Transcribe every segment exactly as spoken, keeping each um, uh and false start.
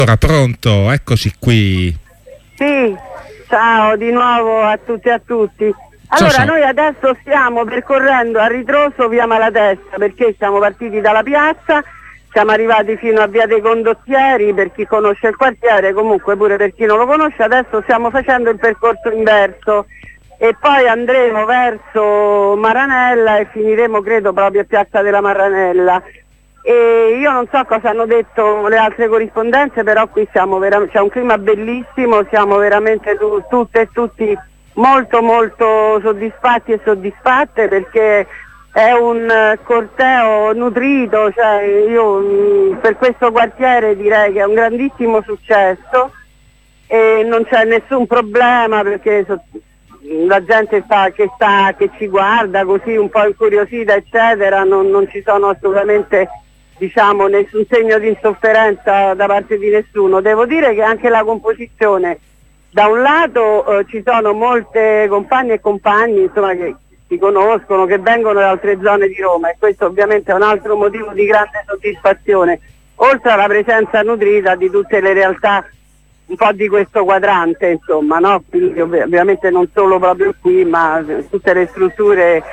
Ora pronto, eccoci qui. Sì, ciao di nuovo a tutti e a tutti. Allora, ciao, ciao. Noi adesso stiamo percorrendo a ritroso via Malatesta, perché siamo partiti dalla piazza, siamo arrivati fino a via dei Condottieri, per chi conosce il quartiere, comunque pure per chi non lo conosce. Adesso stiamo facendo il percorso inverso e poi andremo verso Maranella e finiremo credo proprio a Piazza della Maranella. E io non so cosa hanno detto le altre corrispondenze, però qui siamo vera- c'è un clima bellissimo, siamo veramente tu- tutte e tutti molto molto soddisfatti e soddisfatte, perché è un uh, corteo nutrito, cioè io mh, per questo quartiere direi che è un grandissimo successo e non c'è nessun problema, perché so- la gente sta, che, sta, che ci guarda così un po' incuriosita eccetera, non, non ci sono assolutamente, diciamo, nessun segno di insofferenza da parte di nessuno. Devo dire che anche la composizione, da un lato eh, ci sono molte compagne e compagni, insomma, che si conoscono, che vengono da altre zone di Roma, e questo ovviamente è un altro motivo di grande soddisfazione, oltre alla presenza nutrita di tutte le realtà un po' di questo quadrante, insomma, no? Quindi ov- ovviamente non solo proprio qui, ma tutte le strutture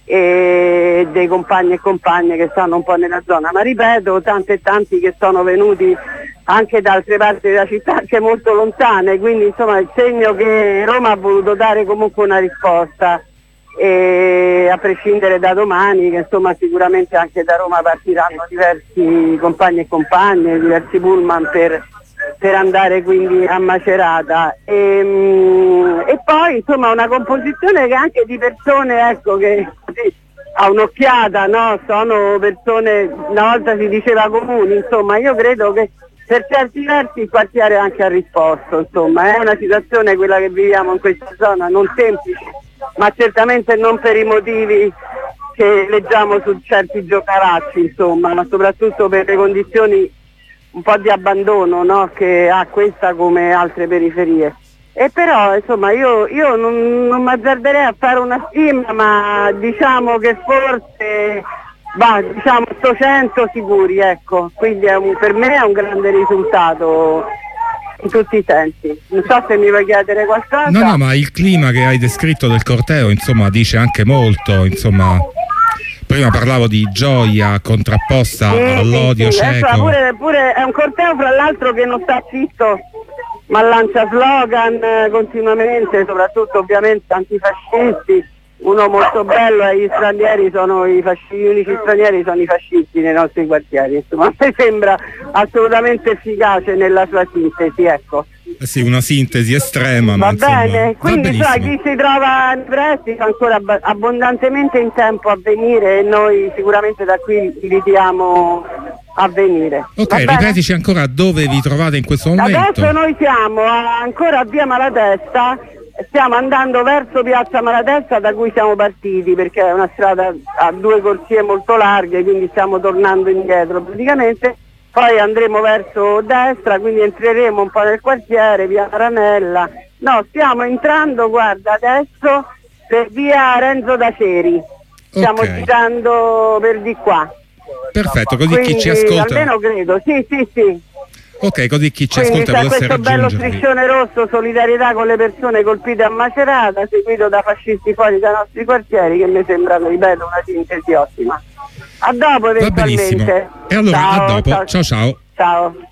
e dei compagni e compagne che stanno un po' nella zona, ma ripeto, tanti e tanti che sono venuti anche da altre parti della città, anche molto lontane, quindi insomma il segno che Roma ha voluto dare comunque una risposta, e a prescindere da domani, che insomma sicuramente anche da Roma partiranno diversi compagni e compagne, diversi pullman per, per andare quindi a Macerata, e, e poi insomma una composizione che anche di persone, ecco, che sì, a un'occhiata, no? Sono persone, una volta si diceva comuni, insomma io credo che per certi versi il quartiere anche ha risposto, insomma è una situazione, quella che viviamo in questa zona, non semplice, ma certamente non per i motivi che leggiamo su certi giocaracci, insomma, ma soprattutto per le condizioni un po' di abbandono, no? Che ha questa come altre periferie. E però insomma io, io non, non mi azzarderei a fare una stima, ma diciamo che forse va, diciamo ottocento sicuri, ecco, quindi è un, per me è un grande risultato in tutti i sensi. Non so se mi vuoi chiedere qualcosa. No, no, ma il clima che hai descritto del corteo, insomma, dice anche molto, insomma. Prima parlavo di gioia contrapposta sì, all'odio sì, sì. cieco. Pure, pure è un corteo fra l'altro che non sta zitto, ma lancia slogan eh, continuamente, soprattutto ovviamente antifascisti. Uno molto bello è: gli stranieri sono i fascisti, gli unici stranieri sono i fascisti nei nostri quartieri. Insomma, a me sembra assolutamente efficace nella sua sintesi, ecco. Eh sì, una sintesi estrema. Va ma insomma, bene, quindi sai, chi si trova in prestito ancora ab- abbondantemente in tempo a venire, e noi sicuramente da qui invitiamo a venire. Ok, ripetici ancora dove vi trovate in questo momento. Adesso noi siamo a, ancora a via Malatesta, stiamo andando verso piazza Malatesta, da cui siamo partiti, perché è una strada a due corsie molto larghe, quindi stiamo tornando indietro praticamente. Poi andremo verso destra, quindi entreremo un po' nel quartiere, via Maranella. No, stiamo entrando, guarda, adesso per via Renzo da Ceri. Stiamo okay. girando per di qua. Perfetto, così quindi, chi ci ascolta. Almeno credo, sì, sì, sì. Ok, così chi ci quindi ascolta potesse raggiungervi. C'è questo bello striscione rosso, solidarietà con le persone colpite a Macerata, seguito da fascisti fuori dai nostri quartieri, che mi sembra, ripeto, una sintesi ottima. A dopo eventualmente. Va benissimo. E allora ciao, a dopo. Ciao ciao. ciao. Ciao.